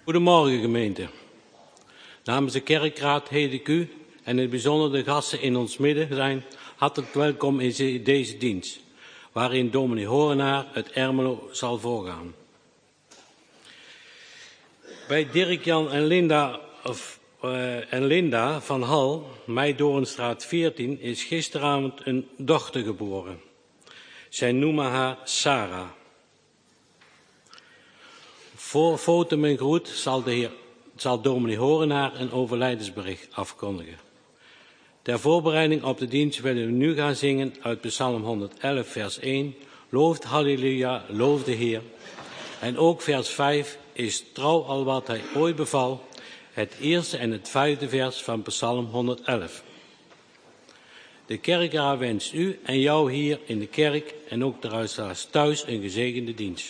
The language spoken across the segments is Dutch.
Goedemorgen gemeente. Namens de kerkraad heet ik u en in het bijzonder de gasten in ons midden zijn hartelijk welkom in deze dienst, waarin dominee Horenaar uit Ermelo zal voorgaan. Bij Dirk-Jan en Linda van Hal, Meidoornstraat 14, is gisteravond een dochter geboren. Zij noemen haar Sarah. Voor foto en groet zal dominee Horenaar een overlijdensbericht afkondigen. Ter voorbereiding op de dienst willen we nu gaan zingen uit Psalm 111, vers 1. Looft halleluja, loof de Heer. En ook vers 5 is trouw al wat hij ooit beval. Het eerste en het vijfde vers van Psalm 111. De kerkraad wenst u en jou hier in de kerk en ook de luisteraars thuis een gezegende dienst.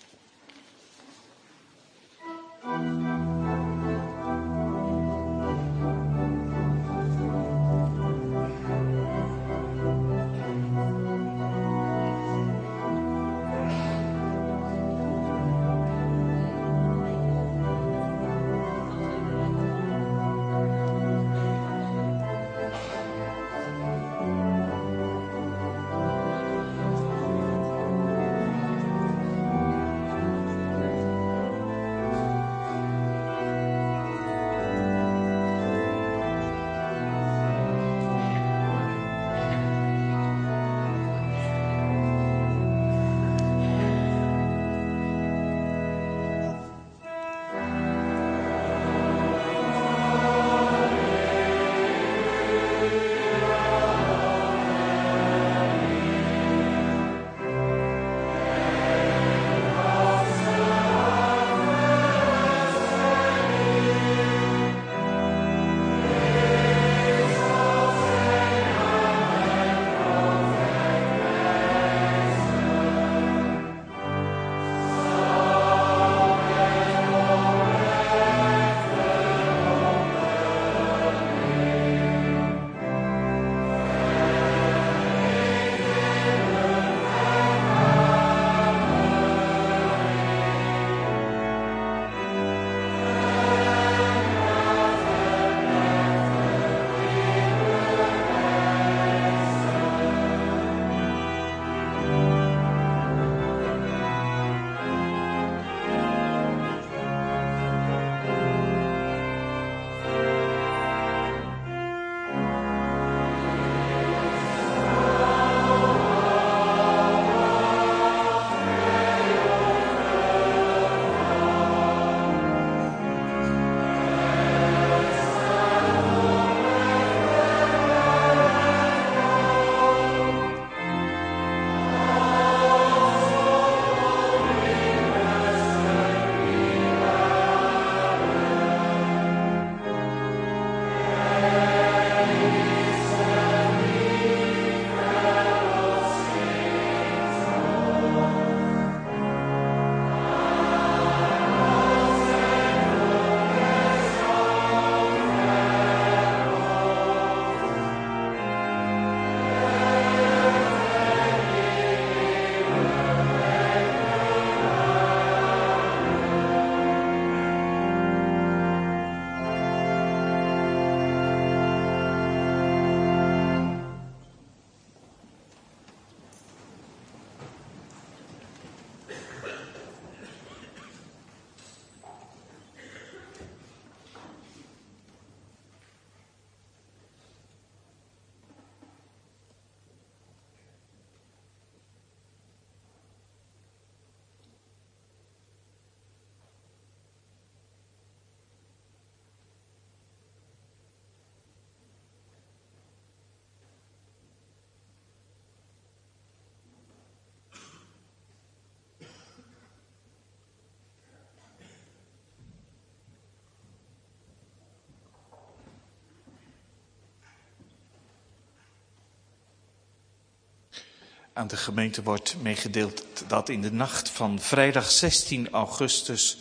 Aan de gemeente wordt meegedeeld dat in de nacht van vrijdag 16 augustus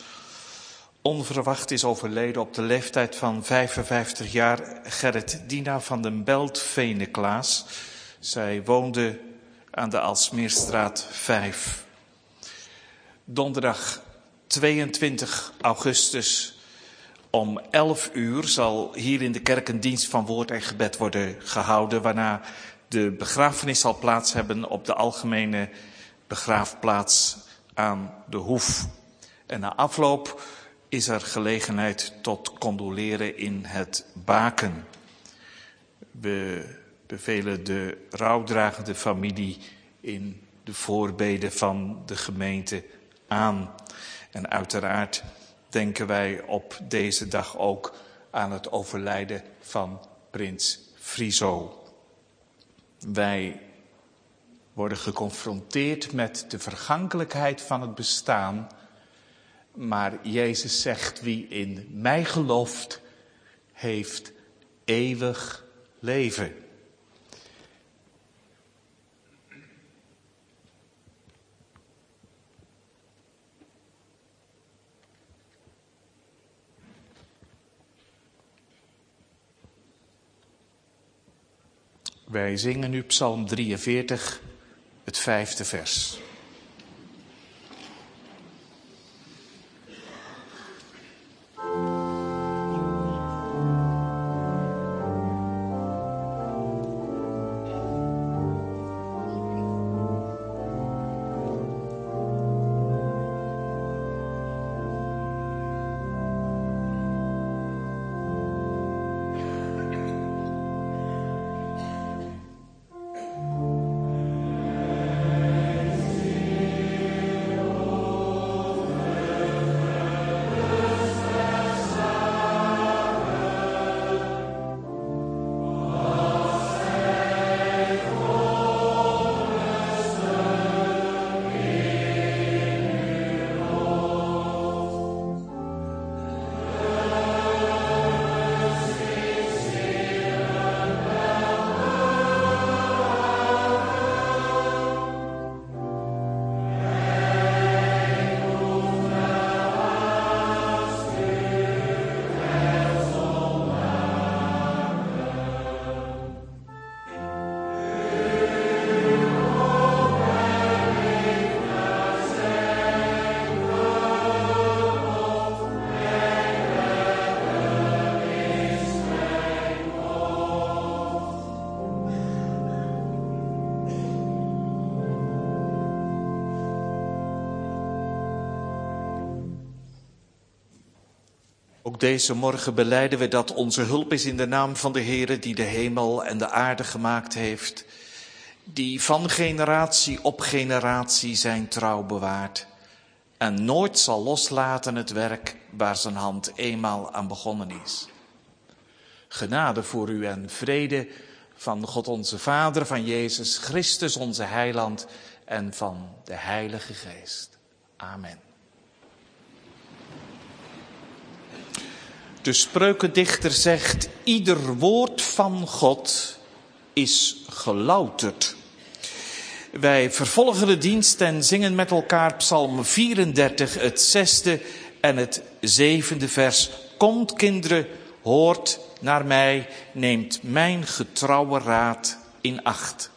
onverwacht is overleden op de leeftijd van 55 jaar Gerrit Dina van den Belt-Veneklaas. Zij woonde aan de Aalsmeerstraat 5. Donderdag 22 augustus om 11 uur zal hier in de kerk een dienst van woord en gebed worden gehouden, waarna de begrafenis zal plaats hebben op de algemene begraafplaats aan de Hoef. En na afloop is er gelegenheid tot condoleren in het Baken. We bevelen de rouwdragende familie in de voorbeden van de gemeente aan. En uiteraard denken wij op deze dag ook aan het overlijden van prins Friso. Wij worden geconfronteerd met de vergankelijkheid van het bestaan. Maar Jezus zegt, wie in mij gelooft, heeft eeuwig leven. Wij zingen nu Psalm 43, het 5e vers. Ook deze morgen belijden we dat onze hulp is in de naam van de Heere die de hemel en de aarde gemaakt heeft, die van generatie op generatie zijn trouw bewaart en nooit zal loslaten het werk waar zijn hand eenmaal aan begonnen is. Genade voor u en vrede van God onze Vader, van Jezus Christus onze Heiland en van de Heilige Geest. Amen. De spreukendichter zegt, ieder woord van God is gelouterd. Wij vervolgen de dienst en zingen met elkaar Psalm 34, het 6e en het 7e vers. Komt kinderen, hoort naar mij, neemt mijn getrouwe raad in acht.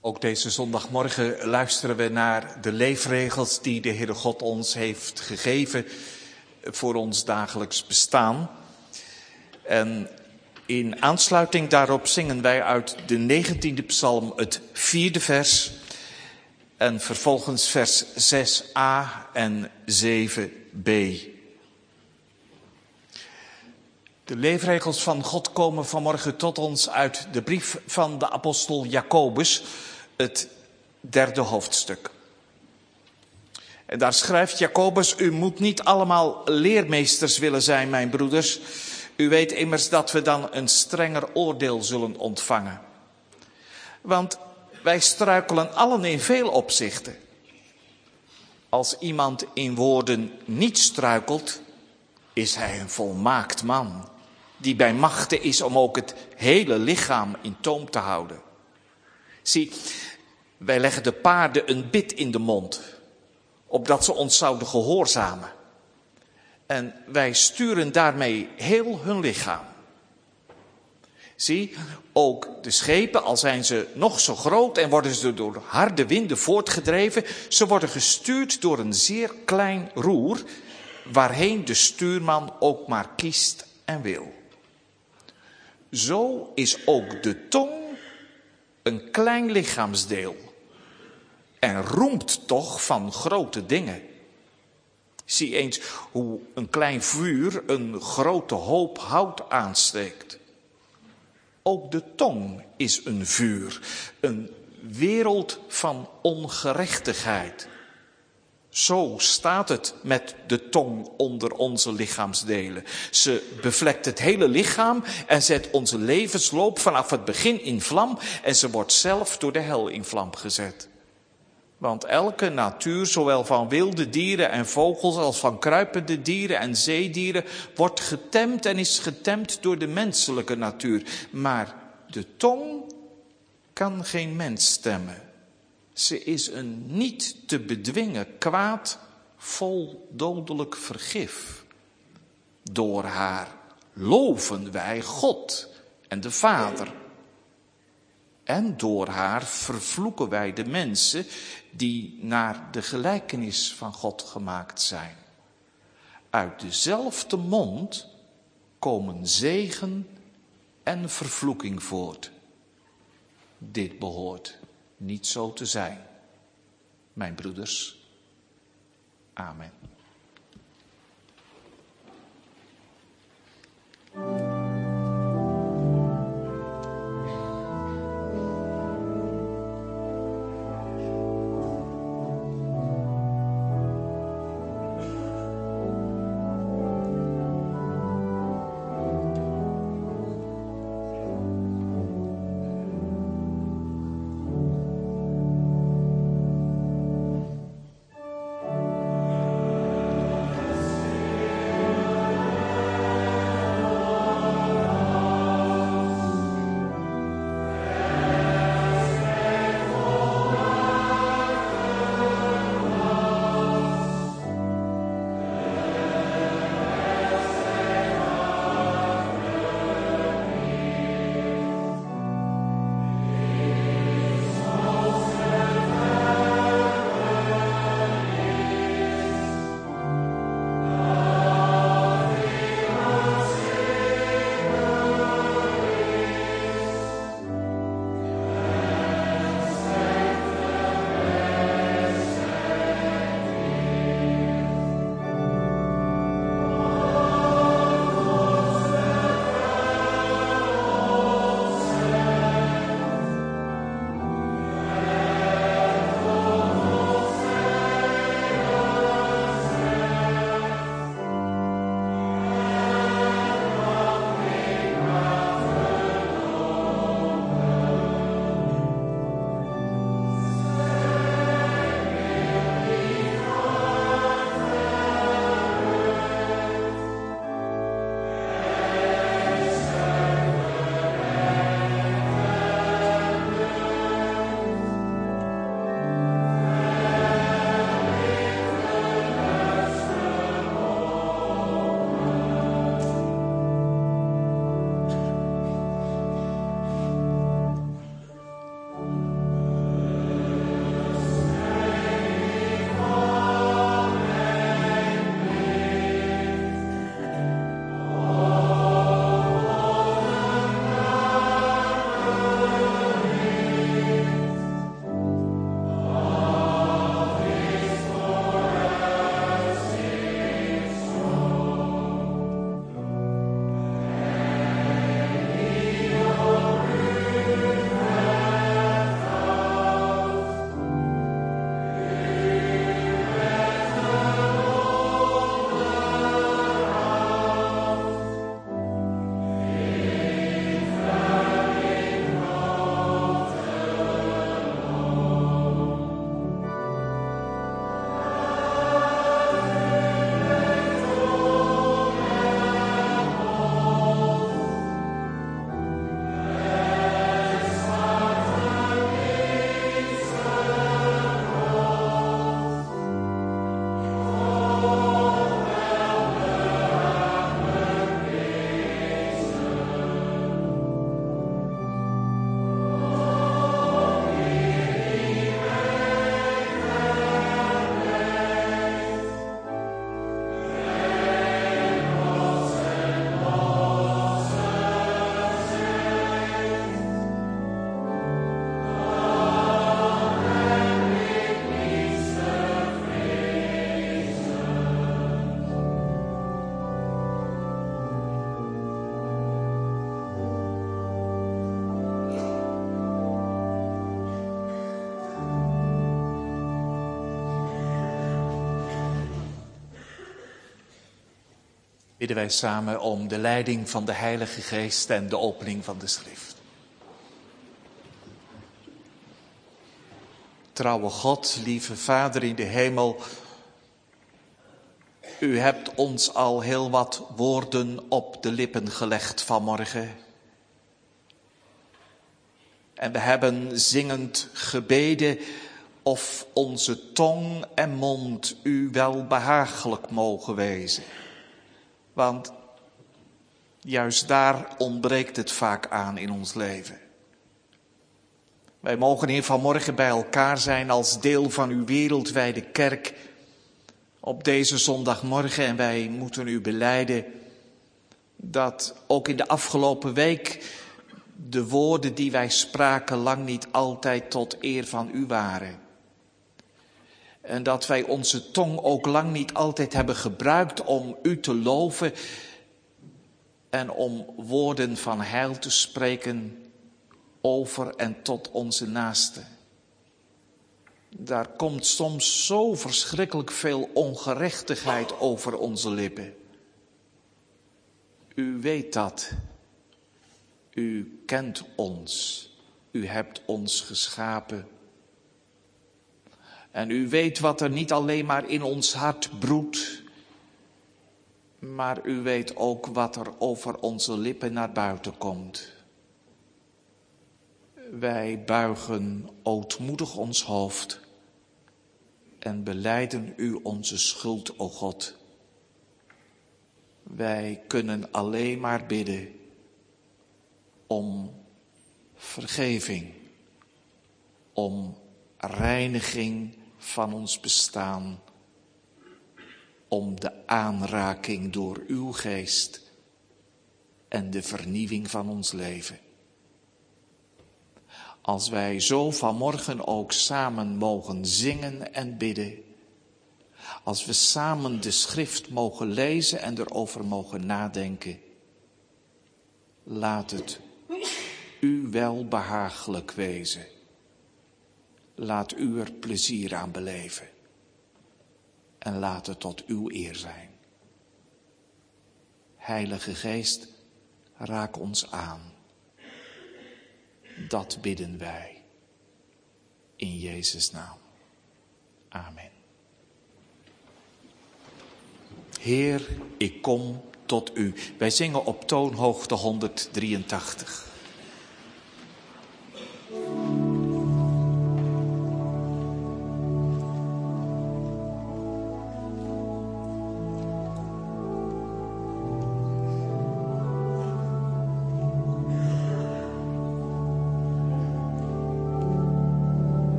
Ook deze zondagmorgen luisteren we naar de leefregels die de Heere God ons heeft gegeven voor ons dagelijks bestaan. En in aansluiting daarop zingen wij uit de 19e psalm het 4e vers en vervolgens vers 6a en 7b. De leefregels van God komen vanmorgen tot ons uit de brief van de apostel Jacobus, het 3e hoofdstuk. En daar schrijft Jacobus: u moet niet allemaal leermeesters willen zijn, mijn broeders. U weet immers dat we dan een strenger oordeel zullen ontvangen. Want wij struikelen allen in veel opzichten. Als iemand in woorden niet struikelt, is hij een volmaakt man, die bij machte is om ook het hele lichaam in toom te houden. Zie, wij leggen de paarden een bit in de mond, opdat ze ons zouden gehoorzamen. En wij sturen daarmee heel hun lichaam. Zie, ook de schepen, al zijn ze nog zo groot en worden ze door harde winden voortgedreven, ze worden gestuurd door een zeer klein roer, waarheen de stuurman ook maar kiest en wil. Zo is ook de tong een klein lichaamsdeel en roemt toch van grote dingen. Zie eens hoe een klein vuur een grote hoop hout aansteekt. Ook de tong is een vuur, een wereld van ongerechtigheid. Zo staat het met de tong onder onze lichaamsdelen. Ze bevlekt het hele lichaam en zet onze levensloop vanaf het begin in vlam en ze wordt zelf door de hel in vlam gezet. Want elke natuur, zowel van wilde dieren en vogels als van kruipende dieren en zeedieren, wordt getemd en is getemd door de menselijke natuur. Maar de tong kan geen mens temmen. Ze is een niet te bedwingen kwaad vol dodelijk vergif. Door haar loven wij God en de Vader. En door haar vervloeken wij de mensen die naar de gelijkenis van God gemaakt zijn. Uit dezelfde mond komen zegen en vervloeking voort. Dit behoort niet zo te zijn, mijn broeders. Amen. bidden wij samen om de leiding van de Heilige Geest en de opening van de schrift. Trouwe God, lieve Vader in de hemel, u hebt ons al heel wat woorden op de lippen gelegd vanmorgen. En we hebben zingend gebeden of onze tong en mond u wel behagelijk mogen wezen. Want juist daar ontbreekt het vaak aan in ons leven. Wij mogen hier vanmorgen bij elkaar zijn als deel van uw wereldwijde kerk op deze zondagmorgen. En wij moeten u belijden dat ook in de afgelopen week de woorden die wij spraken lang niet altijd tot eer van u waren. En dat wij onze tong ook lang niet altijd hebben gebruikt om u te loven en om woorden van heil te spreken over en tot onze naasten. Daar komt soms zo verschrikkelijk veel ongerechtigheid over onze lippen. U weet dat. U kent ons. U hebt ons geschapen. En u weet wat er niet alleen maar in ons hart broedt, maar u weet ook wat er over onze lippen naar buiten komt. Wij buigen ootmoedig ons hoofd en belijden u onze schuld, o God. Wij kunnen alleen maar bidden om vergeving, om reiniging van ons bestaan, om de aanraking door uw geest en de vernieuwing van ons leven. Als wij zo vanmorgen ook samen mogen zingen en bidden, als we samen de schrift mogen lezen en erover mogen nadenken, laat het u wel behagelijk wezen. Laat u er plezier aan beleven. En laat het tot uw eer zijn. Heilige Geest, raak ons aan. Dat bidden wij. In Jezus' naam. Amen. Heer, ik kom tot u. Wij zingen op toonhoogte 183.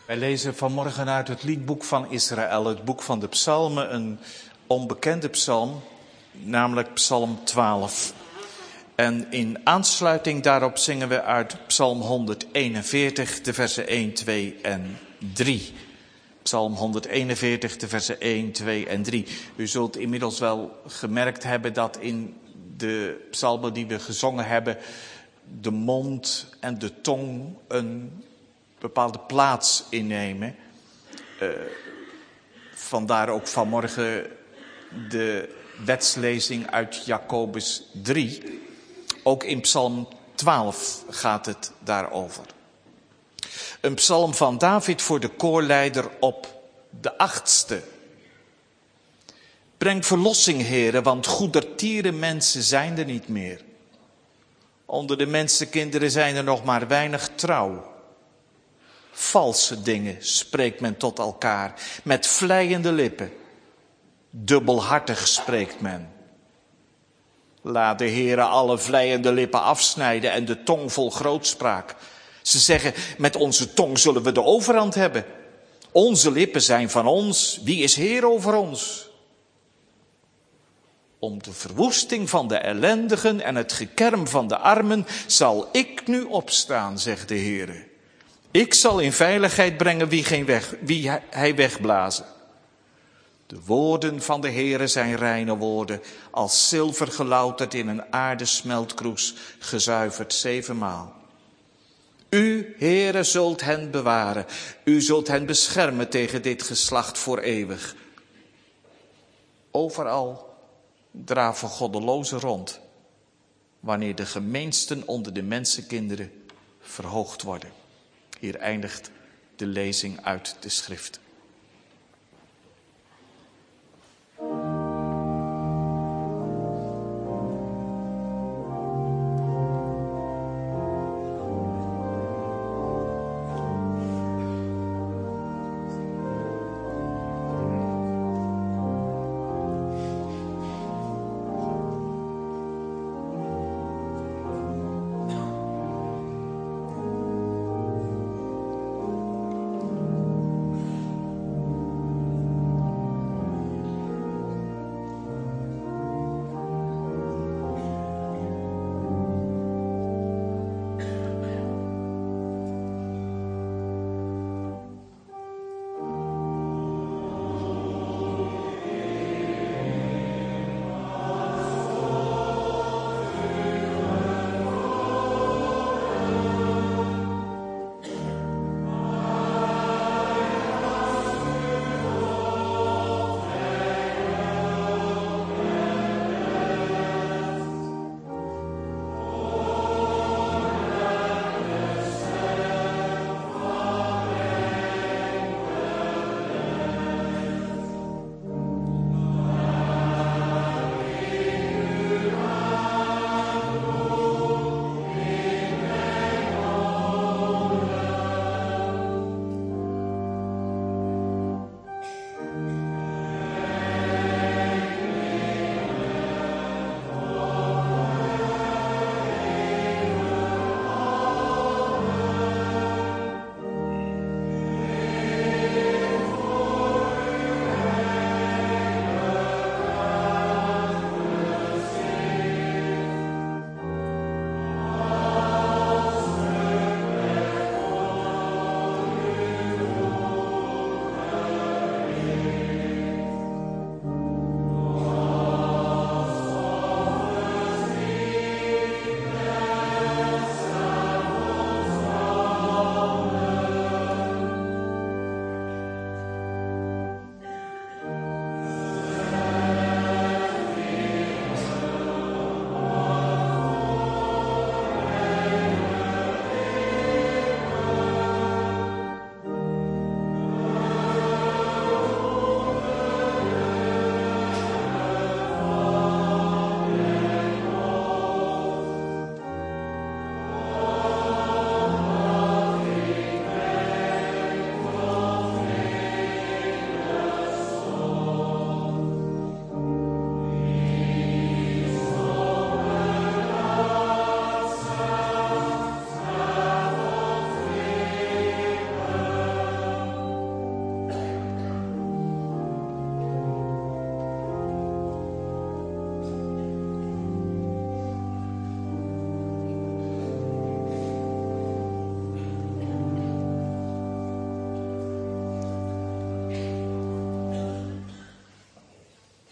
Wij lezen vanmorgen uit het liedboek van Israël, het boek van de psalmen, een onbekende psalm, namelijk psalm 12. En in aansluiting daarop zingen we uit psalm 141, de versen 1, 2 en 3. Psalm 141, de versen 1, 2 en 3. U zult inmiddels wel gemerkt hebben dat in de psalmen die we gezongen hebben, de mond en de tong een bepaalde plaats innemen. Vandaar ook vanmorgen de wetslezing uit Jacobus 3. Ook in psalm 12 gaat het daarover. Een psalm van David voor de koorleider op de 8e. Breng verlossing, Heere, want goedertiere mensen zijn er niet meer. Onder de mensenkinderen zijn er nog maar weinig trouw. Valse dingen spreekt men tot elkaar, met vleiende lippen. Dubbelhartig spreekt men. Laat de Heere alle vleiende lippen afsnijden en de tong vol grootspraak. Ze zeggen, met onze tong zullen we de overhand hebben. Onze lippen zijn van ons, wie is Heer over ons? Om de verwoesting van de ellendigen en het gekerm van de armen zal ik nu opstaan, zegt de Heere. Ik zal in veiligheid brengen wie hij wegblazen. De woorden van de Heere zijn reine woorden, als zilver gelouterd in een aardesmeltkroes, gezuiverd 7 maal. U, Heere, zult hen bewaren. U zult hen beschermen tegen dit geslacht voor eeuwig. Overal draven goddelozen rond, wanneer de gemeensten onder de mensenkinderen verhoogd worden. Hier eindigt de lezing uit de schrift.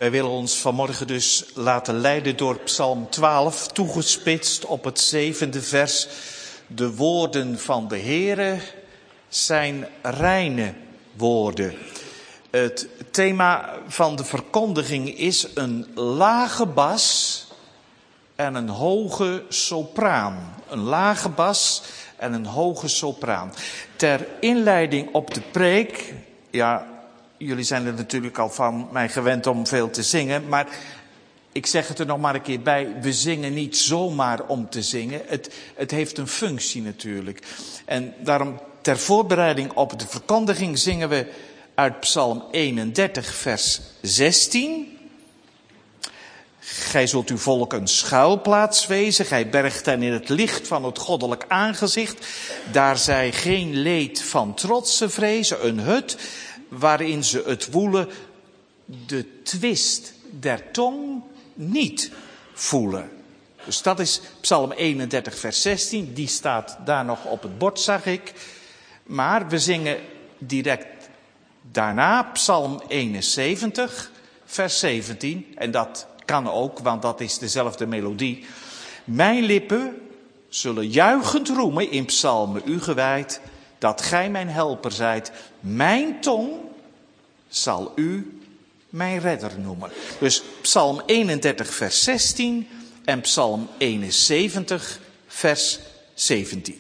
Wij willen ons vanmorgen dus laten leiden door Psalm 12, toegespitst op het 7e vers. De woorden van de Heere zijn reine woorden. Het thema van de verkondiging is een lage bas en een hoge sopraan. Een lage bas en een hoge sopraan. Ter inleiding op de preek, ja, jullie zijn er natuurlijk al van mij gewend om veel te zingen, maar ik zeg het er nog maar een keer bij, we zingen niet zomaar om te zingen. Het heeft een functie natuurlijk. En daarom ter voorbereiding op de verkondiging zingen we uit Psalm 31 vers 16. Gij zult uw volk een schuilplaats wezen, gij bergt hen in het licht van het goddelijk aangezicht. Daar zij geen leed van trotse vrezen, een hut waarin ze het woelen, de twist der tong niet voelen. Dus dat is Psalm 31 vers 16, die staat daar nog op het bord, zag ik. Maar we zingen direct daarna Psalm 71 vers 17, en dat kan ook, want dat is dezelfde melodie. Mijn lippen zullen juichend roemen in psalmen u gewijd, dat gij mijn helper zijt. Mijn tong zal u mijn redder noemen. Dus Psalm 31 vers 16 en Psalm 71 vers 17.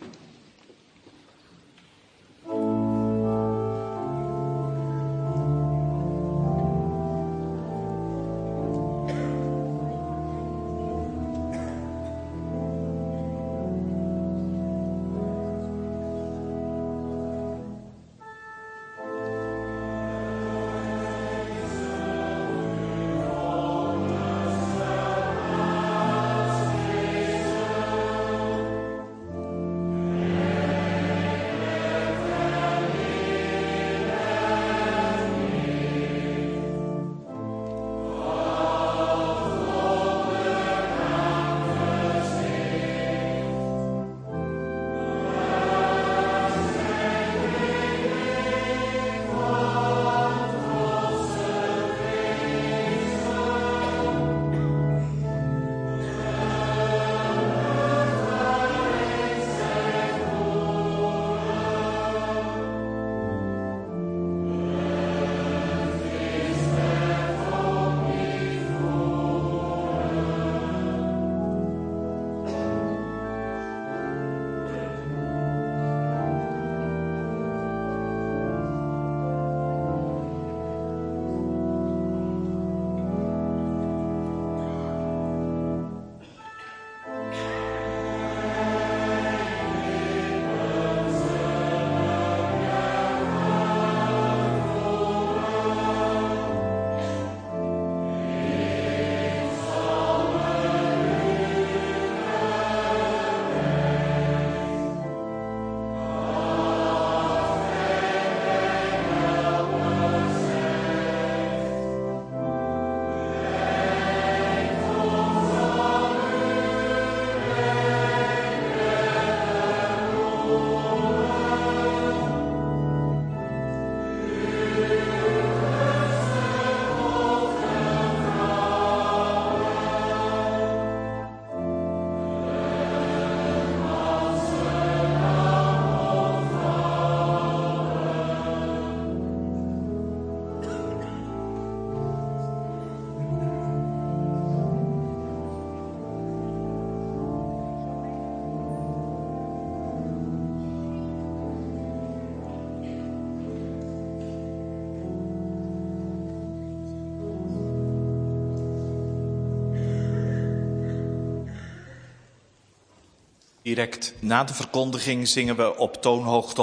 Direct na de verkondiging zingen we op toonhoogte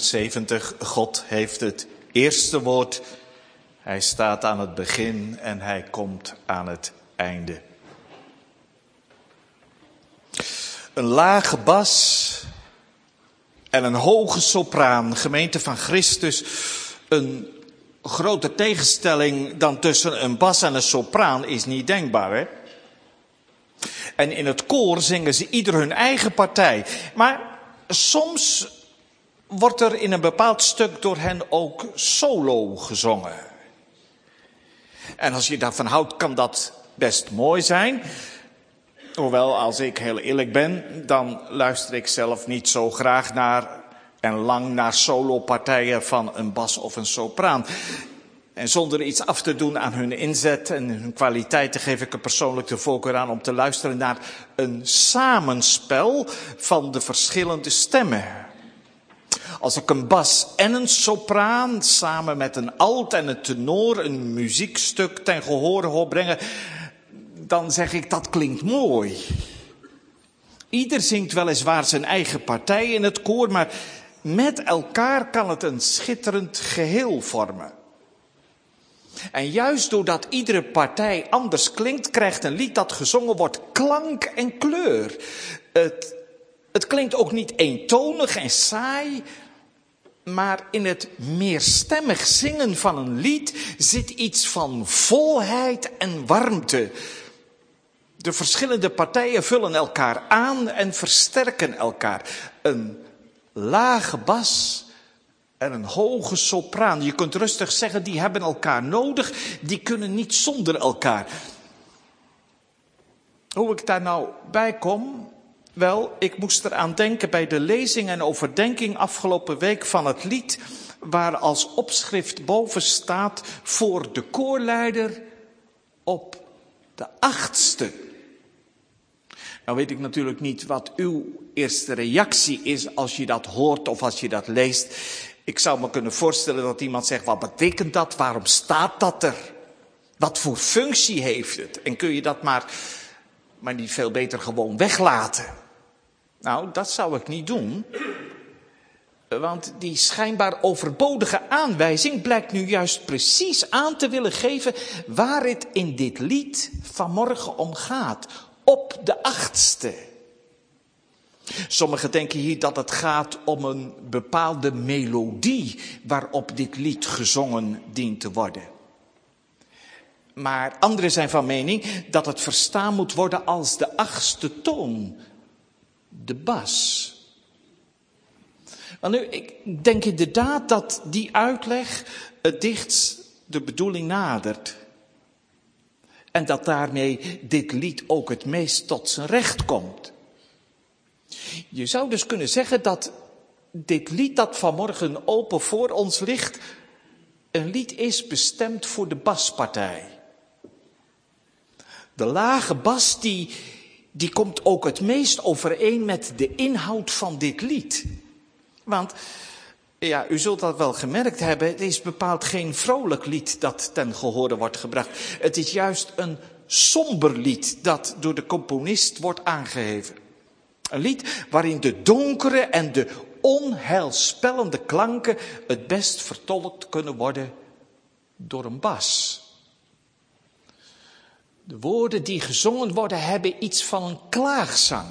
170. God heeft het eerste woord. Hij staat aan het begin en hij komt aan het einde. Een lage bas en een hoge sopraan. Gemeente van Christus. Een grote tegenstelling dan tussen een bas en een sopraan is niet denkbaar, hè? En in het koor zingen ze ieder hun eigen partij. Maar soms wordt er in een bepaald stuk door hen ook solo gezongen. En als je daarvan houdt, kan dat best mooi zijn. Hoewel, als ik heel eerlijk ben, dan luister ik zelf niet zo graag naar en lang naar solopartijen van een bas of een sopraan. En zonder iets af te doen aan hun inzet en hun kwaliteiten geef ik er persoonlijk de voorkeur aan om te luisteren naar een samenspel van de verschillende stemmen. Als ik een bas en een sopraan samen met een alt en een tenor een muziekstuk ten gehore hoor brengen, dan zeg ik dat klinkt mooi. Ieder zingt weliswaar zijn eigen partij in het koor, maar met elkaar kan het een schitterend geheel vormen. En juist doordat iedere partij anders klinkt, krijgt een lied dat gezongen wordt klank en kleur. Het klinkt ook niet eentonig en saai, maar in het meerstemmig zingen van een lied zit iets van volheid en warmte. De verschillende partijen vullen elkaar aan en versterken elkaar. Een lage bas en een hoge sopraan. Je kunt rustig zeggen, die hebben elkaar nodig. Die kunnen niet zonder elkaar. Hoe ik daar nou bij kom? Wel, ik moest eraan denken bij de lezing en overdenking afgelopen week van het lied, waar als opschrift boven staat voor de koorleider op de 8e. Nou weet ik natuurlijk niet wat uw eerste reactie is als je dat hoort of als je dat leest. Ik zou me kunnen voorstellen dat iemand zegt, wat betekent dat? Waarom staat dat er? Wat voor functie heeft het? En kun je dat maar niet veel beter gewoon weglaten? Nou, dat zou ik niet doen. Want die schijnbaar overbodige aanwijzing blijkt nu juist precies aan te willen geven waar het in dit lied vanmorgen om gaat. Op de 8e. Sommigen denken hier dat het gaat om een bepaalde melodie waarop dit lied gezongen dient te worden. Maar anderen zijn van mening dat het verstaan moet worden als de 8e toon, de bas. Want nu, ik denk inderdaad dat die uitleg het dichtst de bedoeling nadert. En dat daarmee dit lied ook het meest tot zijn recht komt. Je zou dus kunnen zeggen dat dit lied dat vanmorgen open voor ons ligt, een lied is bestemd voor de baspartij. De lage bas die komt ook het meest overeen met de inhoud van dit lied. Want, ja, u zult dat wel gemerkt hebben, het is bepaald geen vrolijk lied dat ten gehore wordt gebracht. Het is juist een somber lied dat door de componist wordt aangeheven. Een lied waarin de donkere en de onheilspellende klanken het best vertolkt kunnen worden door een bas. De woorden die gezongen worden hebben iets van een klaagzang.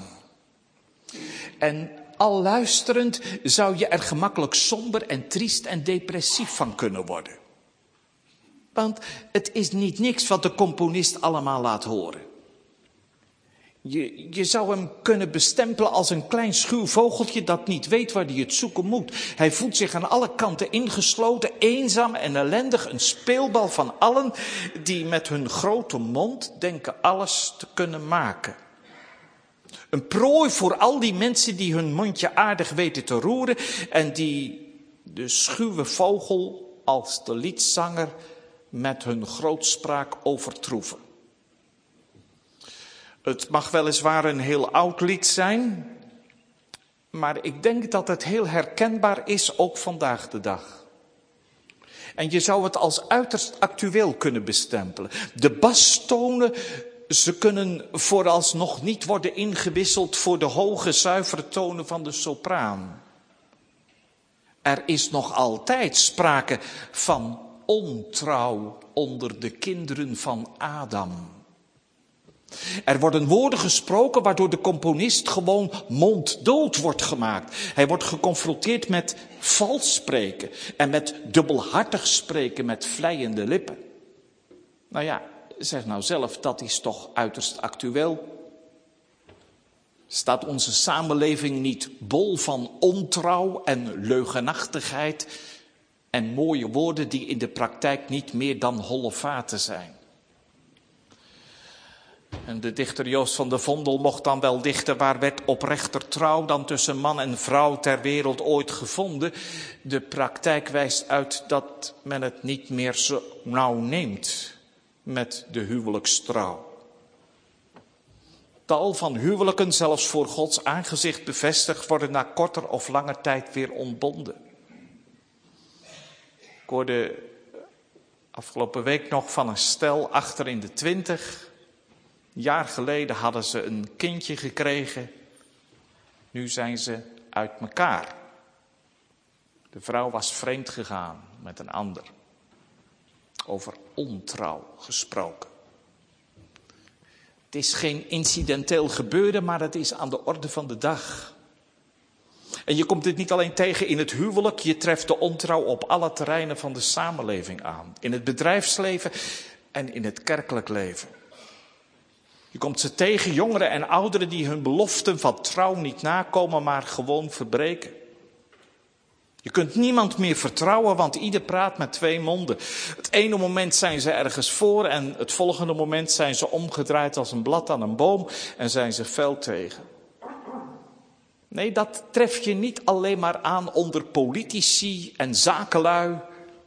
En al luisterend zou je er gemakkelijk somber en triest en depressief van kunnen worden. Want het is niet niks wat de componist allemaal laat horen. Je zou hem kunnen bestempelen als een klein schuw vogeltje dat niet weet waar hij het zoeken moet. Hij voelt zich aan alle kanten ingesloten, eenzaam en ellendig, een speelbal van allen die met hun grote mond denken alles te kunnen maken. Een prooi voor al die mensen die hun mondje aardig weten te roeren en die de schuwe vogel als de liedzanger met hun grootspraak overtroeven. Het mag weliswaar een heel oud lied zijn, maar ik denk dat het heel herkenbaar is ook vandaag de dag. En je zou het als uiterst actueel kunnen bestempelen. De bastonen, ze kunnen vooralsnog niet worden ingewisseld voor de hoge, zuivere tonen van de sopraan. Er is nog altijd sprake van ontrouw onder de kinderen van Adam. Er worden woorden gesproken waardoor de componist gewoon monddood wordt gemaakt. Hij wordt geconfronteerd met vals spreken en met dubbelhartig spreken met vleiende lippen. Nou ja, zeg nou zelf, dat is toch uiterst actueel. Staat onze samenleving niet bol van ontrouw en leugenachtigheid? En mooie woorden die in de praktijk niet meer dan holle vaten zijn. En de dichter Joost van de Vondel mocht dan wel dichten: waar werd oprechter trouw dan tussen man en vrouw ter wereld ooit gevonden? De praktijk wijst uit dat men het niet meer zo nauw neemt met de huwelijkstrouw. Tal van huwelijken, zelfs voor Gods aangezicht bevestigd, worden na korter of langer tijd weer ontbonden. Ik hoorde afgelopen week nog van een stel achter in de 20. Een jaar geleden hadden ze een kindje gekregen. Nu zijn ze uit elkaar. De vrouw was vreemd gegaan met een ander. Over ontrouw gesproken. Het is geen incidenteel gebeuren, maar het is aan de orde van de dag. En je komt dit niet alleen tegen in het huwelijk, je treft de ontrouw op alle terreinen van de samenleving aan. In het bedrijfsleven en in het kerkelijk leven. Je komt ze tegen, jongeren en ouderen, die hun beloften van trouw niet nakomen, maar gewoon verbreken. Je kunt niemand meer vertrouwen, want ieder praat met twee monden. Het ene moment zijn ze ergens voor en het volgende moment zijn ze omgedraaid als een blad aan een boom en zijn ze fel tegen. Nee, dat tref je niet alleen maar aan onder politici en zakenlui.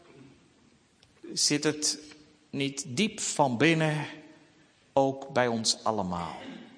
Zit het niet diep van binnen ook bij ons allemaal?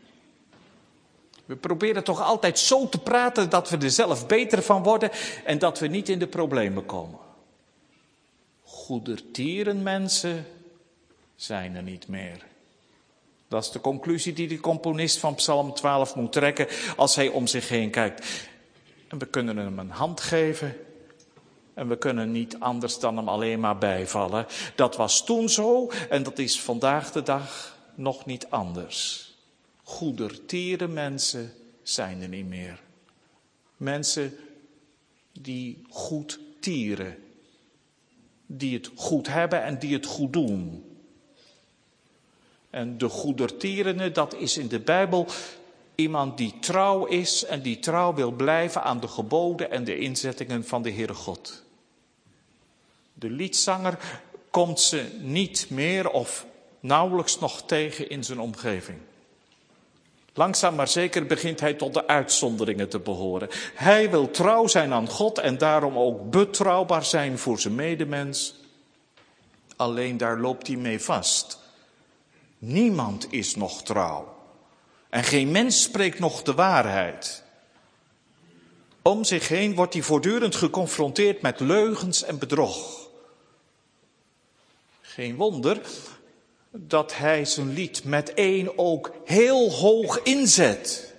We proberen toch altijd zo te praten dat we er zelf beter van worden en dat we niet in de problemen komen. Goedertieren mensen zijn er niet meer. Dat is de conclusie die de componist van Psalm 12 moet trekken als hij om zich heen kijkt. En we kunnen hem een hand geven en we kunnen niet anders dan hem alleen maar bijvallen. Dat was toen zo en dat is vandaag de dag nog niet anders. Goedertiere mensen zijn er niet meer. Mensen die goed tieren. Die het goed hebben en die het goed doen. En de goedertierende, dat is in de Bijbel iemand die trouw is en die trouw wil blijven aan de geboden en de inzettingen van de Heere God. De liedzanger komt ze niet meer of nauwelijks nog tegen in zijn omgeving. Langzaam maar zeker begint hij tot de uitzonderingen te behoren. Hij wil trouw zijn aan God en daarom ook betrouwbaar zijn voor zijn medemens. Alleen daar loopt hij mee vast. Niemand is nog trouw. En geen mens spreekt nog de waarheid. Om zich heen wordt hij voortdurend geconfronteerd met leugens en bedrog. Geen wonder dat hij zijn lied met één ook heel hoog inzet.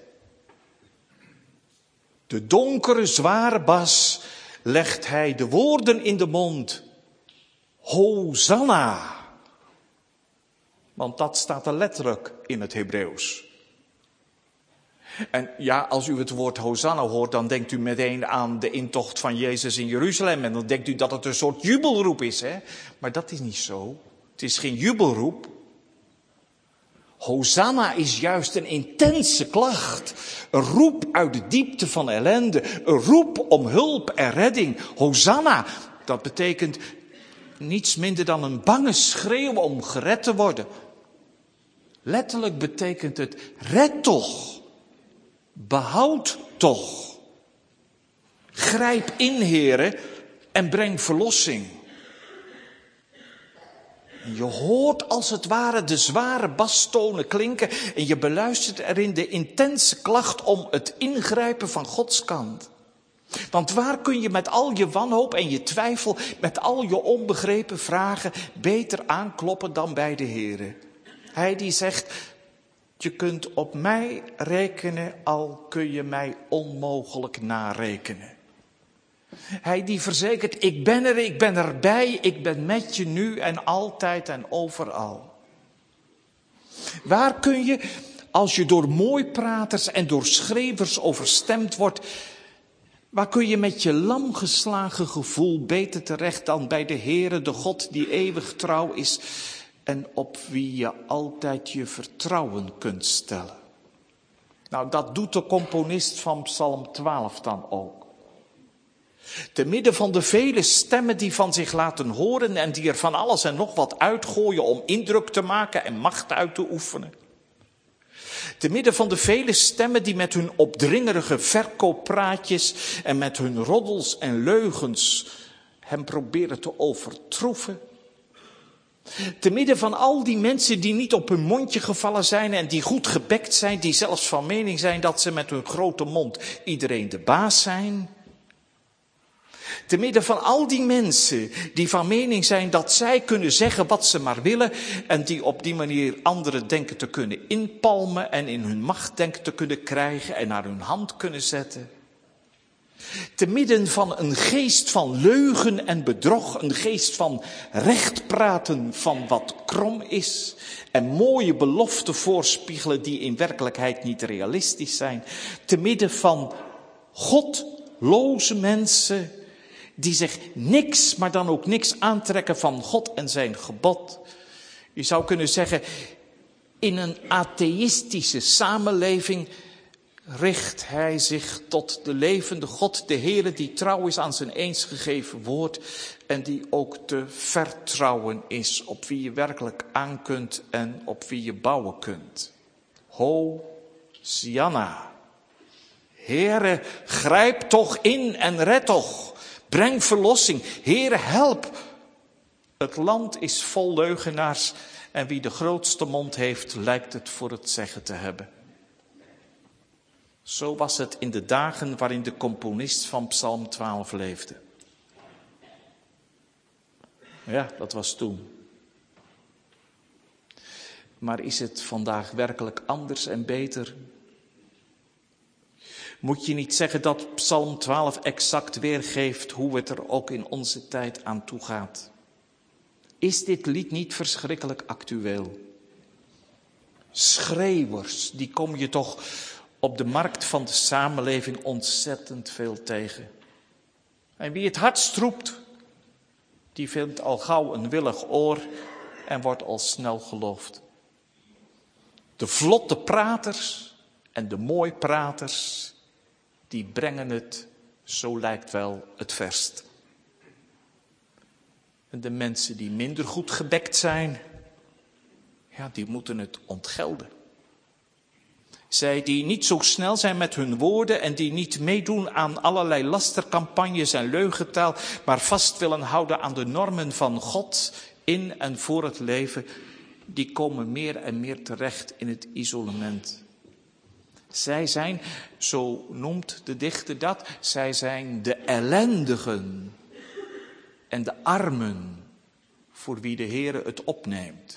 De donkere, zware bas legt hij de woorden in de mond. Hosanna. Want dat staat er letterlijk in het Hebreeuws. En ja, als u het woord Hosanna hoort, dan denkt u meteen aan de intocht van Jezus in Jeruzalem. En dan denkt u dat het een soort jubelroep is, hè? Maar dat is niet zo. Het is geen jubelroep. Hosanna is juist een intense klacht. Een roep uit de diepte van ellende. Een roep om hulp en redding. Hosanna, dat betekent niets minder dan een bange schreeuw om gered te worden. Letterlijk betekent het: red toch. Behoud toch. Grijp in, Heere, en breng verlossing. Je hoort als het ware de zware bastonen klinken en je beluistert erin de intense klacht om het ingrijpen van Gods kant. Want waar kun je met al je wanhoop en je twijfel, met al je onbegrepen vragen, beter aankloppen dan bij de Heere? Hij die zegt: je kunt op mij rekenen, al kun je mij onmogelijk narekenen. Hij die verzekert: ik ben erbij, ik ben met je nu en altijd en overal. Waar kun je, als je door mooipraters en door schreeuwers overstemd wordt, waar kun je met je lamgeslagen gevoel beter terecht dan bij de Heere, de God die eeuwig trouw is en op wie je altijd je vertrouwen kunt stellen? Nou, dat doet de componist van Psalm 12 dan ook. Te midden van de vele stemmen die van zich laten horen en die er van alles en nog wat uitgooien om indruk te maken en macht uit te oefenen. Te midden van de vele stemmen die met hun opdringerige verkooppraatjes en met hun roddels en leugens hem proberen te overtroeven. Te midden van al die mensen die niet op hun mondje gevallen zijn en die goed gebekt zijn, die zelfs van mening zijn dat ze met hun grote mond iedereen de baas zijn. Te midden van al die mensen die van mening zijn dat zij kunnen zeggen wat ze maar willen en die op die manier anderen denken te kunnen inpalmen en in hun macht denken te kunnen krijgen en naar hun hand kunnen zetten. Te midden van een geest van leugen en bedrog, een geest van rechtpraten van wat krom is en mooie beloften voorspiegelen die in werkelijkheid niet realistisch zijn. Te midden van godloze mensen die zich niks, maar dan ook niks aantrekken van God en zijn gebod. Je zou kunnen zeggen, in een atheïstische samenleving richt hij zich tot de levende God, de Heere die trouw is aan zijn eens gegeven woord en die ook te vertrouwen is, op wie je werkelijk aan kunt en op wie je bouwen kunt. Hosianna. Heere, grijp toch in en red toch. Breng verlossing. Heere, help. Het land is vol leugenaars en wie de grootste mond heeft, lijkt het voor het zeggen te hebben. Zo was het in de dagen waarin de componist van Psalm 12 leefde. Ja, dat was toen. Maar is het vandaag werkelijk anders en beter? Moet je niet zeggen dat Psalm 12 exact weergeeft hoe het er ook in onze tijd aan toe gaat? Is dit lied niet verschrikkelijk actueel? Schreeuwers, die kom je toch op de markt van de samenleving ontzettend veel tegen. En wie het hardst roept, die vindt al gauw een willig oor en wordt al snel geloofd. De vlotte praters en de mooi praters, die brengen het, zo lijkt wel, het verst. En de mensen die minder goed gebekt zijn, ja, die moeten het ontgelden. Zij die niet zo snel zijn met hun woorden en die niet meedoen aan allerlei lastercampagnes en leugentaal, maar vast willen houden aan de normen van God in en voor het leven, die komen meer en meer terecht in het isolement. Zij zijn, zo noemt de dichter dat, zij zijn de ellendigen en de armen voor wie de Heere het opneemt.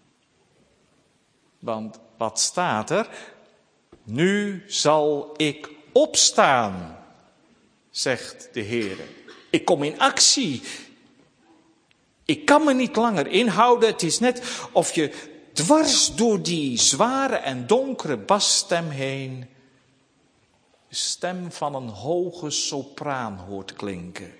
Want wat staat er? Nu zal ik opstaan, zegt de Heere. Ik kom in actie. Ik kan me niet langer inhouden. Het is net of je dwars door die zware en donkere basstem heen de stem van een hoge sopraan hoort klinken.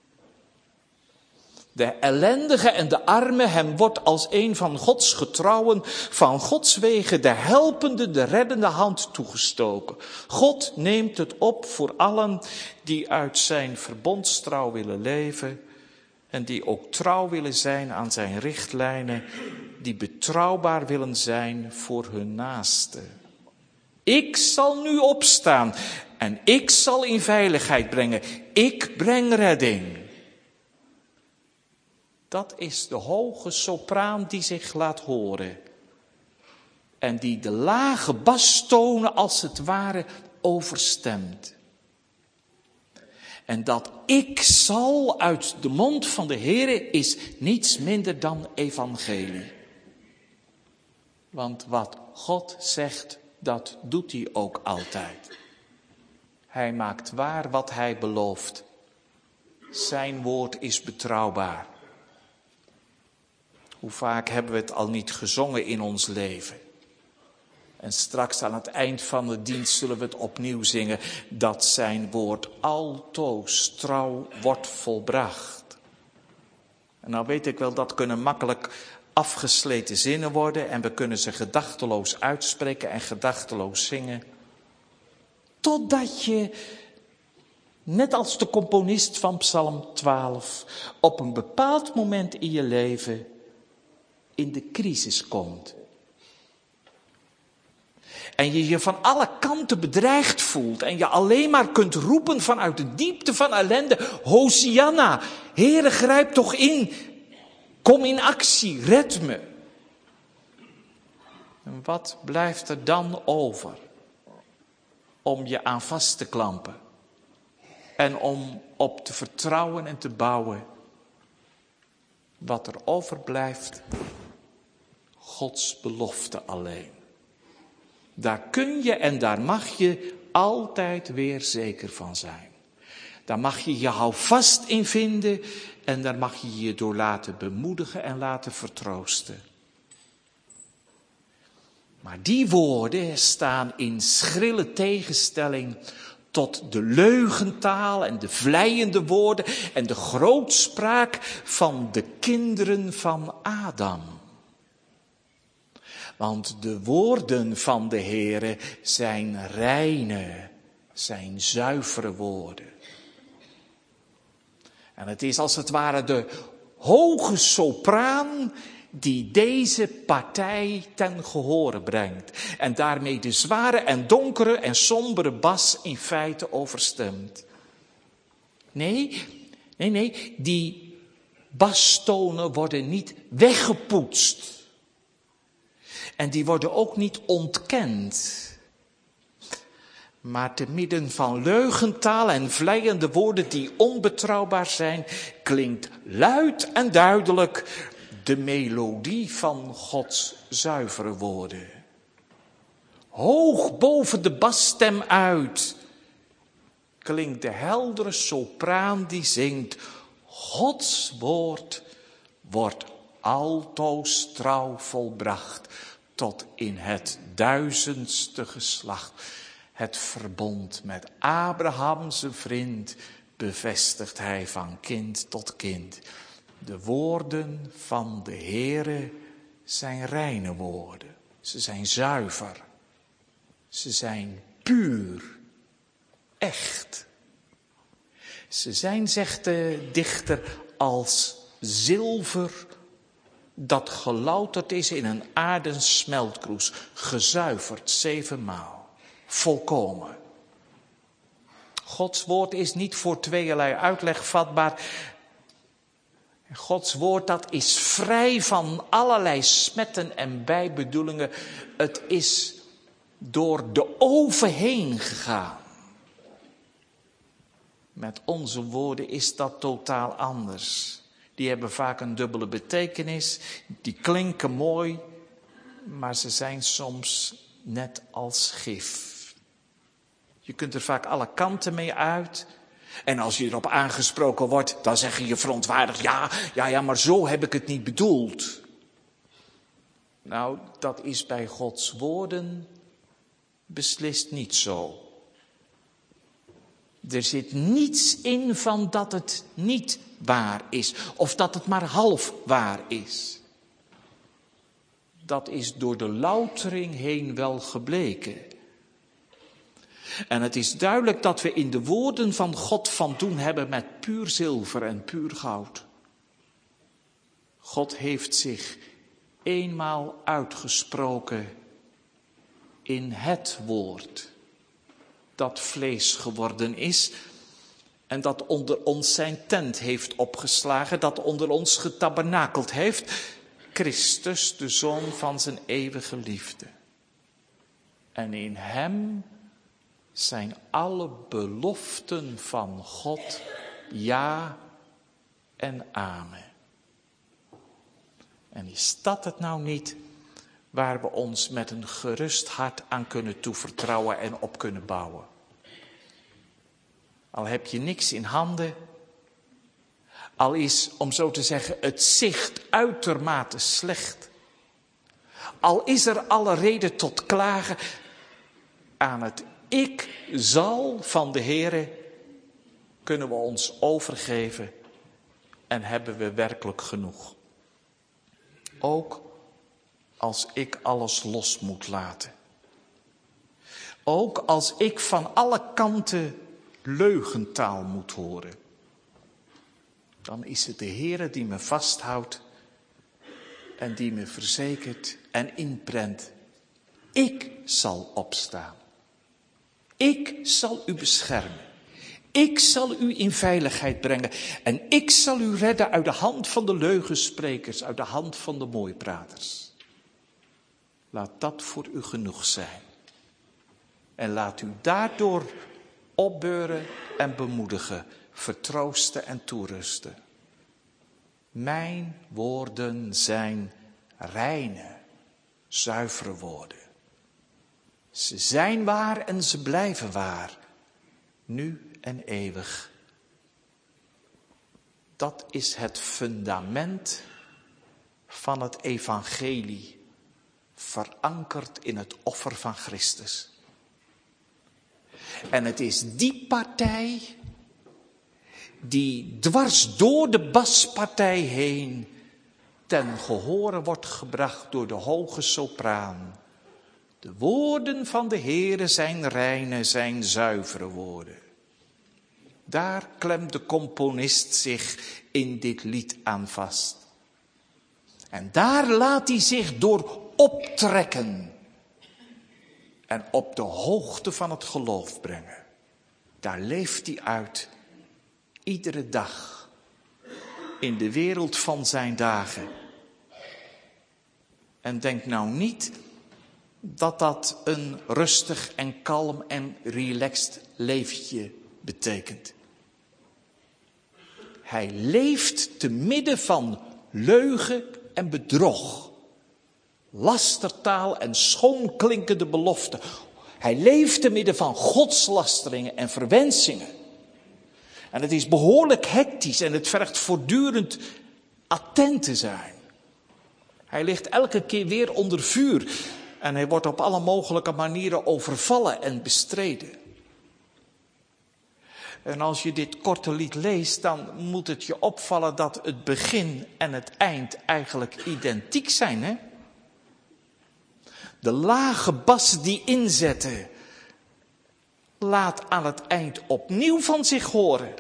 De ellendige en de arme, hem wordt als een van Gods getrouwen, van Gods wegen de helpende, de reddende hand toegestoken. God neemt het op voor allen die uit zijn verbondstrouw willen leven en die ook trouw willen zijn aan zijn richtlijnen, die betrouwbaar willen zijn voor hun naaste. Ik zal nu opstaan en ik zal in veiligheid brengen. Ik breng redding. Dat is de hoge sopraan die zich laat horen. En die de lage bastonen als het ware overstemt. En dat ik zal uit de mond van de Heere is niets minder dan evangelie. Want wat God zegt, dat doet hij ook altijd. Hij maakt waar wat hij belooft. Zijn woord is betrouwbaar. Hoe vaak hebben we het al niet gezongen in ons leven? En straks aan het eind van de dienst zullen we het opnieuw zingen. Dat zijn woord altoos trouw wordt volbracht. En nou weet ik wel, dat kunnen makkelijk afgesleten zinnen worden. En we kunnen ze gedachteloos uitspreken en gedachteloos zingen. Totdat je net als de componist van Psalm 12, op een bepaald moment in je leven in de crisis komt. En je je van alle kanten bedreigd voelt en je alleen maar kunt roepen vanuit de diepte van ellende, Hosianna, Heere, grijp toch in, kom in actie, red me. En wat blijft er dan over om je aan vast te klampen en om op te vertrouwen en te bouwen? Wat er overblijft, Gods belofte alleen. Daar kun je en daar mag je altijd weer zeker van zijn. Daar mag je je houvast in vinden en daar mag je je door laten bemoedigen en laten vertroosten. Maar die woorden staan in schrille tegenstelling tot de leugentaal en de vleiende woorden en de grootspraak van de kinderen van Adam. Want de woorden van de Heere zijn reine, zijn zuivere woorden. En het is als het ware de hoge sopraan die deze partij ten gehore brengt. En daarmee de zware en donkere en sombere bas in feite overstemt. Nee, die bastonen worden niet weggepoetst. En die worden ook niet ontkend. Maar te midden van leugentaal en vleiende woorden die onbetrouwbaar zijn, klinkt luid en duidelijk de melodie van Gods zuivere woorden. Hoog boven de basstem uit klinkt de heldere sopraan die zingt: Gods woord wordt altoos trouw volbracht tot in het 1000ste geslacht. Het verbond met Abraham zijn vriend bevestigt hij van kind tot kind. De woorden van de Heere zijn reine woorden. Ze zijn zuiver. Ze zijn puur. Echt. Ze zijn, zegt de dichter, als zilver dat gelouterd is in een aarden smeltkroes. Gezuiverd 7 maal. Volkomen. Gods woord is niet voor tweeërlei uitleg vatbaar. Gods woord, dat is vrij van allerlei smetten en bijbedoelingen. Het is door de oven heen gegaan. Met onze woorden is dat totaal anders. Die hebben vaak een dubbele betekenis. Die klinken mooi, maar ze zijn soms net als gif. Je kunt er vaak alle kanten mee uit. En als je erop aangesproken wordt, dan zeg je verontwaardigd: ja, maar zo heb ik het niet bedoeld. Nou, dat is bij Gods woorden beslist niet zo. Er zit niets in van dat het niet waar is, of dat het maar half waar is. Dat is door de loutering heen wel gebleken. En het is duidelijk dat we in de woorden van God van doen hebben met puur zilver en puur goud. God heeft zich eenmaal uitgesproken in het woord dat vlees geworden is en dat onder ons zijn tent heeft opgeslagen, dat onder ons getabernakeld heeft, Christus, de Zoon van zijn eeuwige liefde. En in hem zijn alle beloften van God ja en amen. En is dat het nou niet waar we ons met een gerust hart aan kunnen toevertrouwen en op kunnen bouwen? Al heb je niks in handen, al is, om zo te zeggen, het zicht uitermate slecht, al is er alle reden tot klagen, aan het ik zal van de Heere kunnen we ons overgeven en hebben we werkelijk genoeg. Ook als ik alles los moet laten. Ook als ik van alle kanten leugentaal moet horen, dan is het de Heere die me vasthoudt en die me verzekert en inprent. Ik zal opstaan. Ik zal u beschermen. Ik zal u in veiligheid brengen. En ik zal u redden uit de hand van de leugensprekers, uit de hand van de mooipraters. Laat dat voor u genoeg zijn. En laat u daardoor opbeuren en bemoedigen, vertroosten en toerusten. Mijn woorden zijn reine, zuivere woorden. Ze zijn waar en ze blijven waar, nu en eeuwig. Dat is het fundament van het evangelie, verankerd in het offer van Christus. En het is die partij die dwars door de baspartij heen ten gehore wordt gebracht door de hoge sopraan. De woorden van de Heere zijn reine, zijn zuivere woorden. Daar klemt de componist zich in dit lied aan vast. En daar laat hij zich door optrekken en op de hoogte van het geloof brengen. Daar leeft hij uit, iedere dag, in de wereld van zijn dagen. En denk nou niet dat dat een rustig en kalm en relaxed leventje betekent. Hij leeft te midden van leugen en bedrog, lastertaal en schoonklinkende beloften. Hij leeft te midden van godslasteringen en verwensingen. En het is behoorlijk hectisch en het vergt voortdurend attent te zijn. Hij ligt elke keer weer onder vuur en hij wordt op alle mogelijke manieren overvallen en bestreden. En als je dit korte lied leest, dan moet het je opvallen dat het begin en het eind eigenlijk identiek zijn, hè? De lage bas die inzette, laat aan het eind opnieuw van zich horen.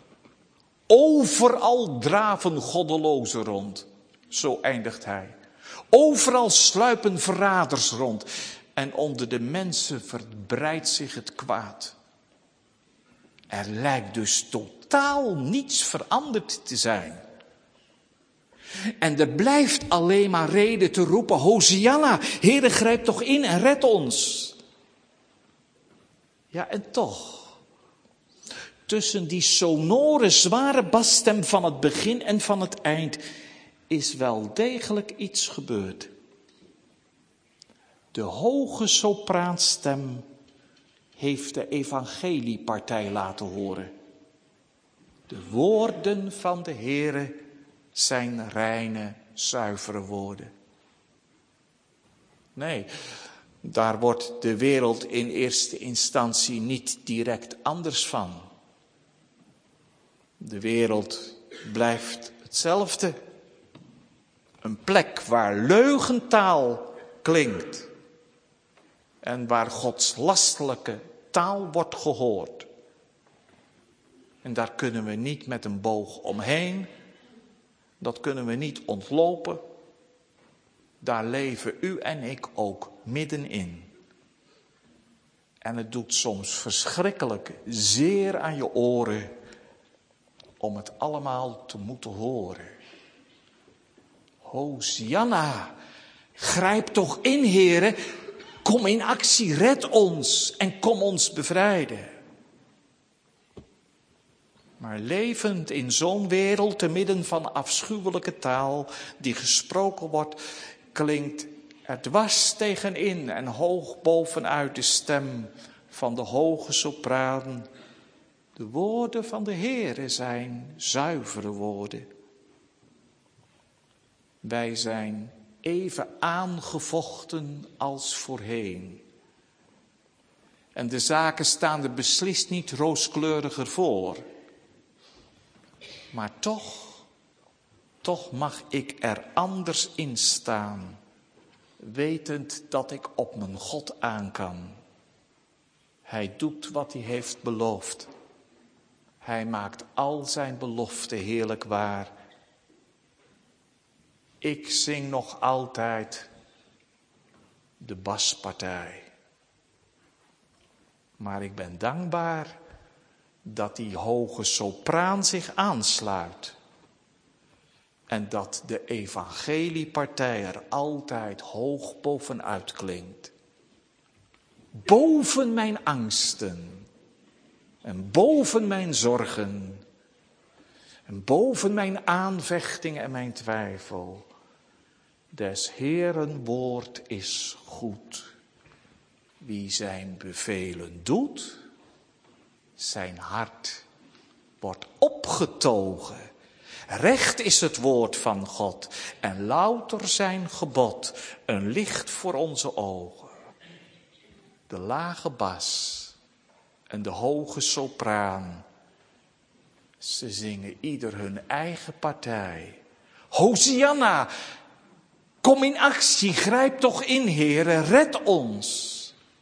Overal draven goddelozen rond, zo eindigt hij. Overal sluipen verraders rond en onder de mensen verbreidt zich het kwaad. Er lijkt dus totaal niets veranderd te zijn. En er blijft alleen maar reden te roepen, Hosianna, Heere, grijp toch in en red ons. Ja, en toch, tussen die sonore, zware basstem van het begin en van het eind is wel degelijk iets gebeurd. De hoge sopraanstem heeft de evangeliepartij laten horen. De woorden van de Heere zijn reine, zuivere woorden. Nee, daar wordt de wereld in eerste instantie niet direct anders van. De wereld blijft hetzelfde. Een plek waar leugentaal klinkt en waar godslastelijke taal wordt gehoord. En daar kunnen we niet met een boog omheen. Dat kunnen we niet ontlopen. Daar leven u en ik ook middenin. En het doet soms verschrikkelijk zeer aan je oren om het allemaal te moeten horen. Hosianna, grijp toch in, Heere. Kom in actie, red ons en kom ons bevrijden. Maar levend in zo'n wereld, te midden van afschuwelijke taal die gesproken wordt, klinkt er dwars tegenin en hoog bovenuit de stem van de hoge sopraan. De woorden van de Heere zijn zuivere woorden. Wij zijn even aangevochten als voorheen. En de zaken staan er beslist niet rooskleuriger voor. Maar toch mag ik er anders in staan, wetend dat ik op mijn God aan kan. Hij doet wat hij heeft beloofd. Hij maakt al zijn beloften heerlijk waar. Ik zing nog altijd de baspartij. Maar ik ben dankbaar dat die hoge sopraan zich aansluit. En dat de evangeliepartij er altijd hoog bovenuit klinkt. Boven mijn angsten. En boven mijn zorgen. En boven mijn aanvechting en mijn twijfel. Des Heeren woord is goed. Wie zijn bevelen doet, zijn hart wordt opgetogen. Recht is het woord van God en louter zijn gebod, een licht voor onze ogen. De lage bas en de hoge sopraan, ze zingen ieder hun eigen partij. Hosianna, kom in actie, grijp toch in, Heere, red ons.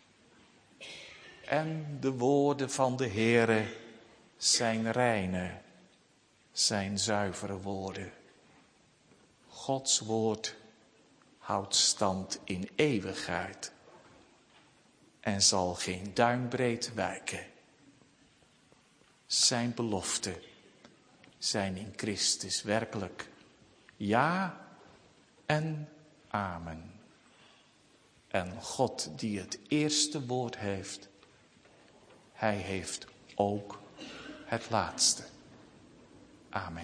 En de woorden van de Heere zijn reine, zijn zuivere woorden. Gods woord houdt stand in eeuwigheid en zal geen duimbreed wijken. Zijn beloften zijn in Christus werkelijk ja en amen. En God die het eerste woord heeft, hij heeft ook het laatste. Amen.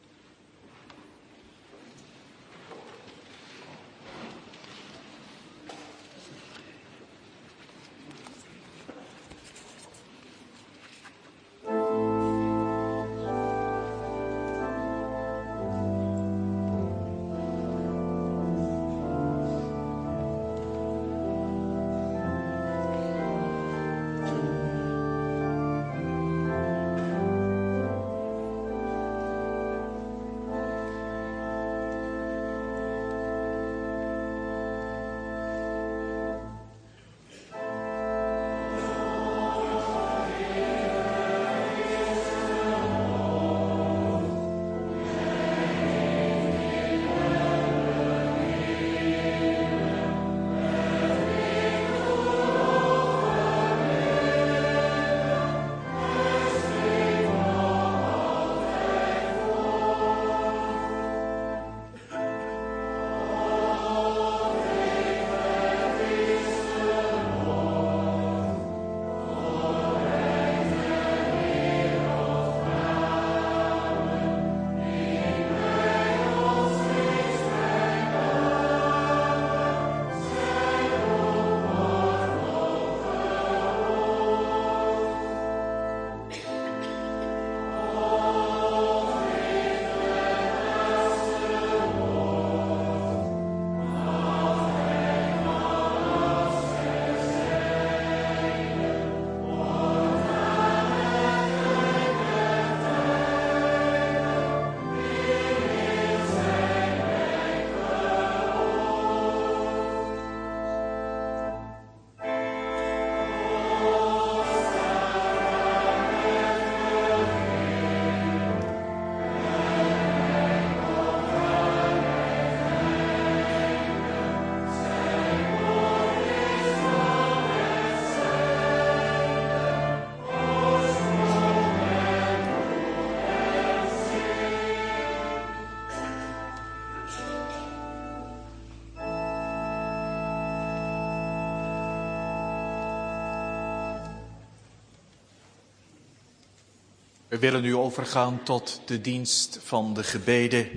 We willen nu overgaan tot de dienst van de gebeden.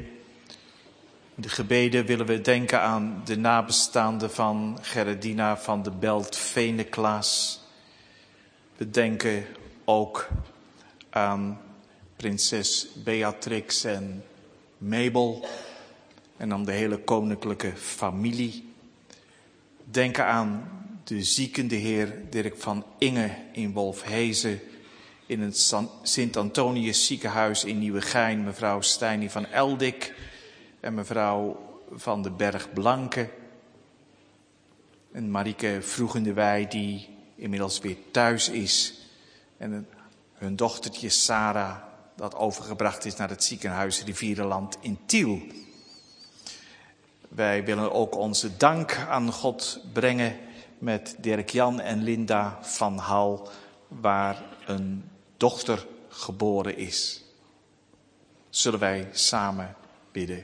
In de gebeden willen we denken aan de nabestaanden van Gerardina van de Belt-Veneklaas. We denken ook aan prinses Beatrix en Mabel en aan de hele koninklijke familie. Denken aan de ziekende heer Dirk van Inge in Wolfhezen, in het Sint-Antonius ziekenhuis in Nieuwegein, mevrouw Stijnie van Eldik en mevrouw van de Berg Blanke. En Marieke Vroegendewij die inmiddels weer thuis is en hun dochtertje Sarah, dat overgebracht is naar het ziekenhuis Rivierenland in Tiel. Wij willen ook onze dank aan God brengen met Dirk-Jan en Linda van Hal, waar een dochter geboren is. Zullen wij samen bidden.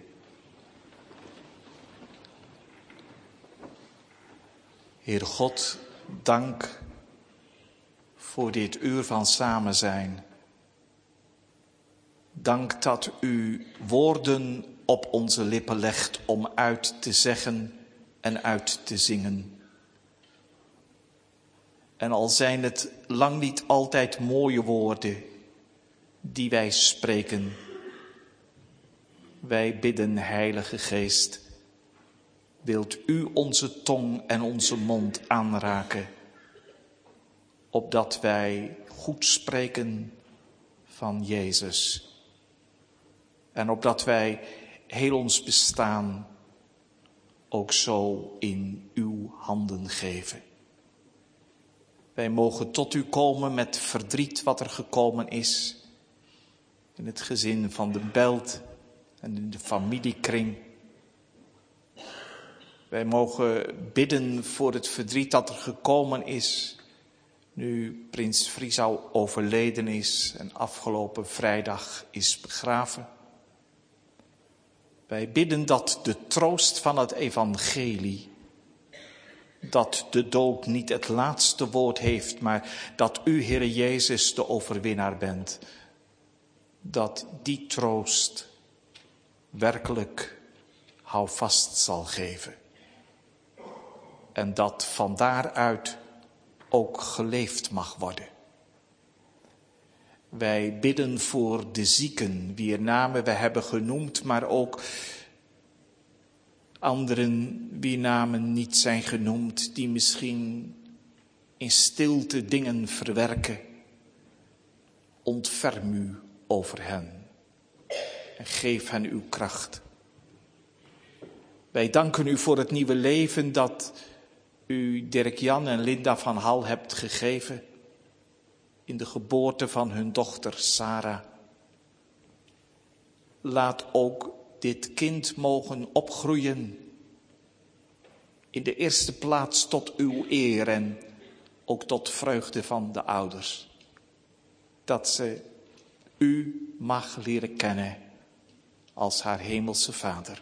Heer God, dank voor dit uur van samen zijn. Dank dat u woorden op onze lippen legt om uit te zeggen en uit te zingen. En al zijn het lang niet altijd mooie woorden die wij spreken, wij bidden, Heilige Geest, wilt u onze tong en onze mond aanraken, opdat wij goed spreken van Jezus. En opdat wij heel ons bestaan ook zo in uw handen geven. Wij mogen tot u komen met verdriet wat er gekomen is in het gezin van de Belt en in de familiekring. Wij mogen bidden voor het verdriet dat er gekomen is nu prins Friesau overleden is en afgelopen vrijdag is begraven. Wij bidden dat de troost van het evangelie, dat de dood niet het laatste woord heeft, maar dat u, Heere Jezus, de overwinnaar bent, dat die troost werkelijk houvast zal geven. En dat van daaruit ook geleefd mag worden. Wij bidden voor de zieken, wier namen we hebben genoemd, maar ook anderen wie namen niet zijn genoemd, die misschien in stilte dingen verwerken. Ontferm u over hen en geef hen uw kracht. Wij danken u voor het nieuwe leven dat u Dirk-Jan en Linda van Hal hebt gegeven in de geboorte van hun dochter Sarah. Laat ook dit kind mogen opgroeien in de eerste plaats tot uw eer en ook tot vreugde van de ouders. Dat ze u mag leren kennen als haar hemelse Vader.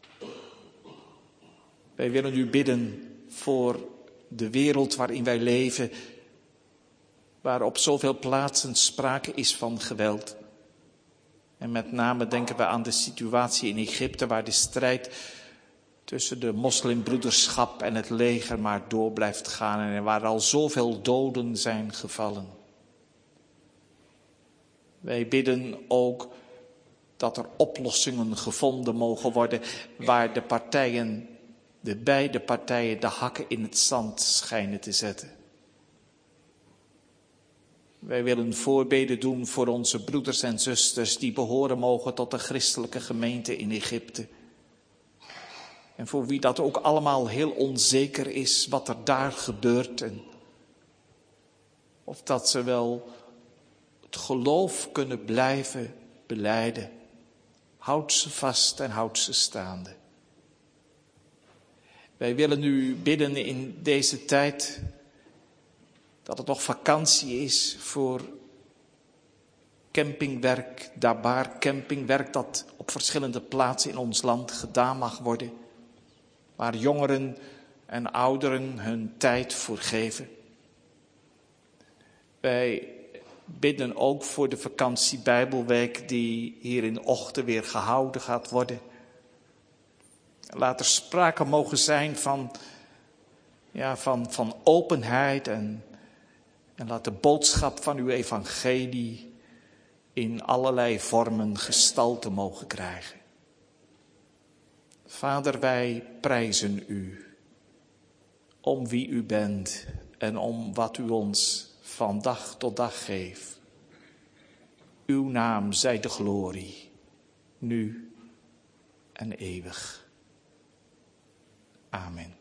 Wij willen u bidden voor de wereld waarin wij leven, waar op zoveel plaatsen sprake is van geweld. En met name denken we aan de situatie in Egypte, waar de strijd tussen de moslimbroederschap en het leger maar door blijft gaan en waar al zoveel doden zijn gevallen. Wij bidden ook dat er oplossingen gevonden mogen worden waar de beide partijen de hakken in het zand schijnen te zetten. Wij willen voorbeden doen voor onze broeders en zusters die behoren mogen tot de christelijke gemeente in Egypte. En voor wie dat ook allemaal heel onzeker is wat er daar gebeurt. En of dat ze wel het geloof kunnen blijven belijden. Houd ze vast en houd ze staande. Wij willen u bidden in deze tijd dat het nog vakantie is voor campingwerk, dabaar campingwerk dat op verschillende plaatsen in ons land gedaan mag worden. Waar jongeren en ouderen hun tijd voor geven. Wij bidden ook voor de vakantie Bijbelweek die hier in Ochten weer gehouden gaat worden. Laat er sprake mogen zijn van openheid en laat de boodschap van uw evangelie in allerlei vormen gestalte mogen krijgen. Vader, wij prijzen u om wie u bent en om wat u ons van dag tot dag geeft. Uw naam zij de glorie, nu en eeuwig. Amen.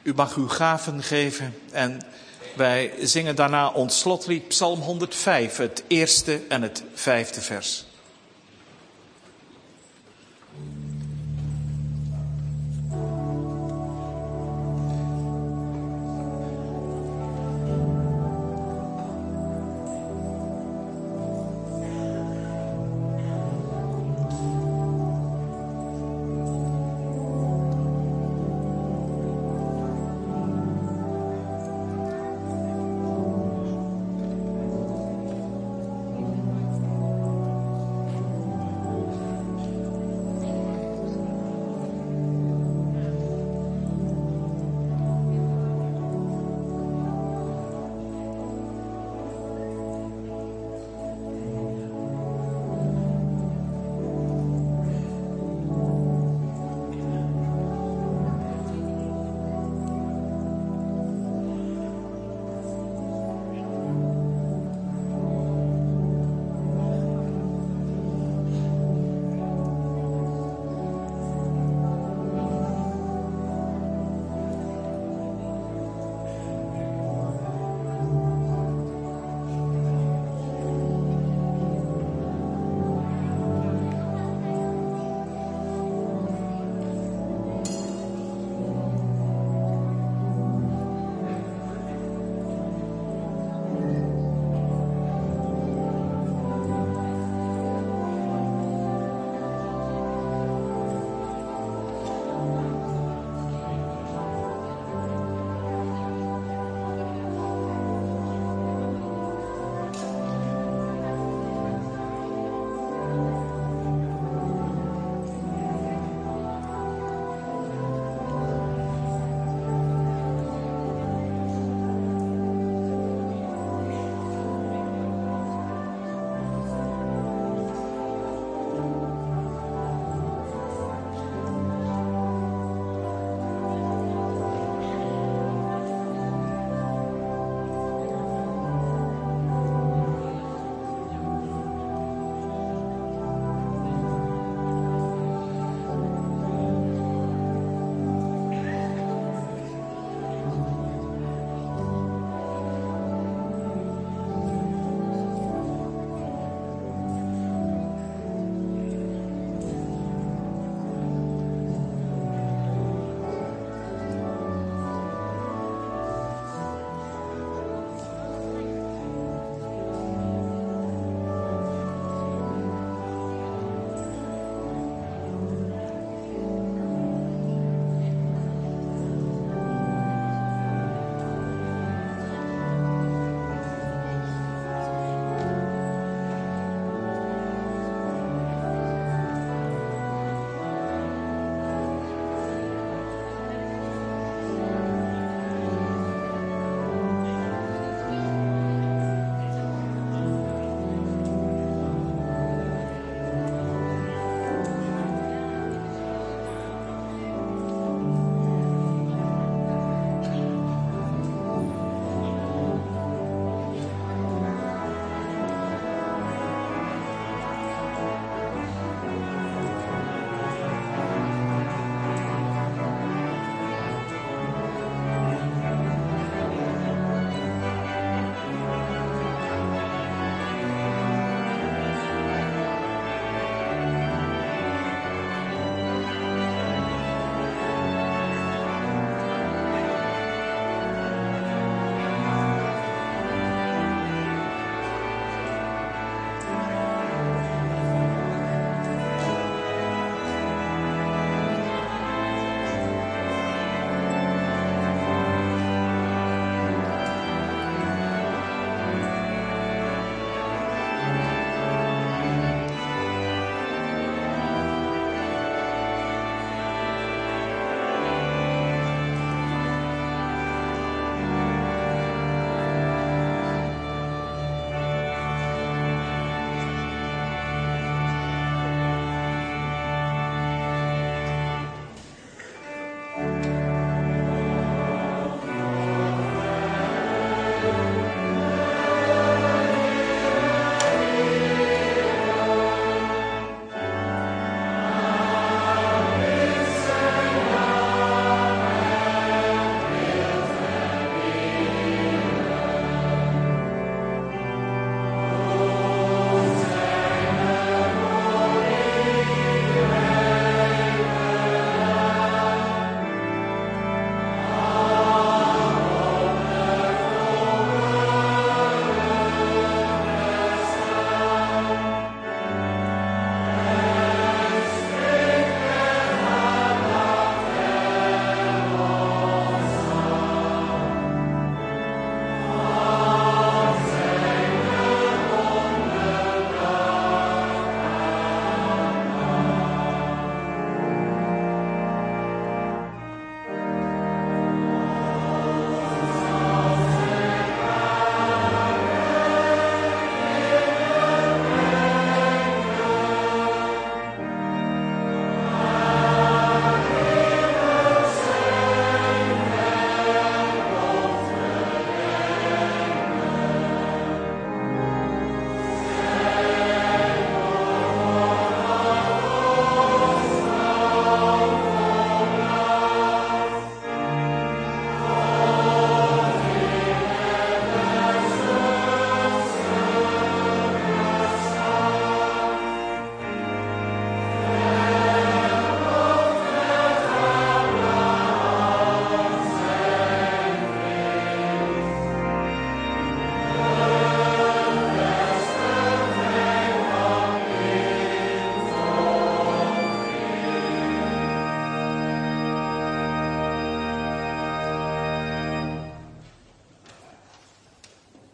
U mag uw gaven geven en wij zingen daarna ons slotlied Psalm 105, het eerste en het 5e vers.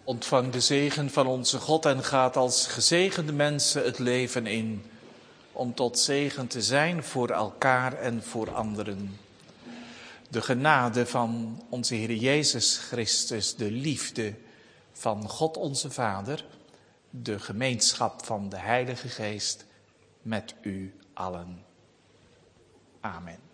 Ontvang de zegen van onze God en gaat als gezegende mensen het leven in, om tot zegen te zijn voor elkaar en voor anderen. De genade van onze Heer Jezus Christus, de liefde van God onze Vader, de gemeenschap van de Heilige Geest met u allen. Amen.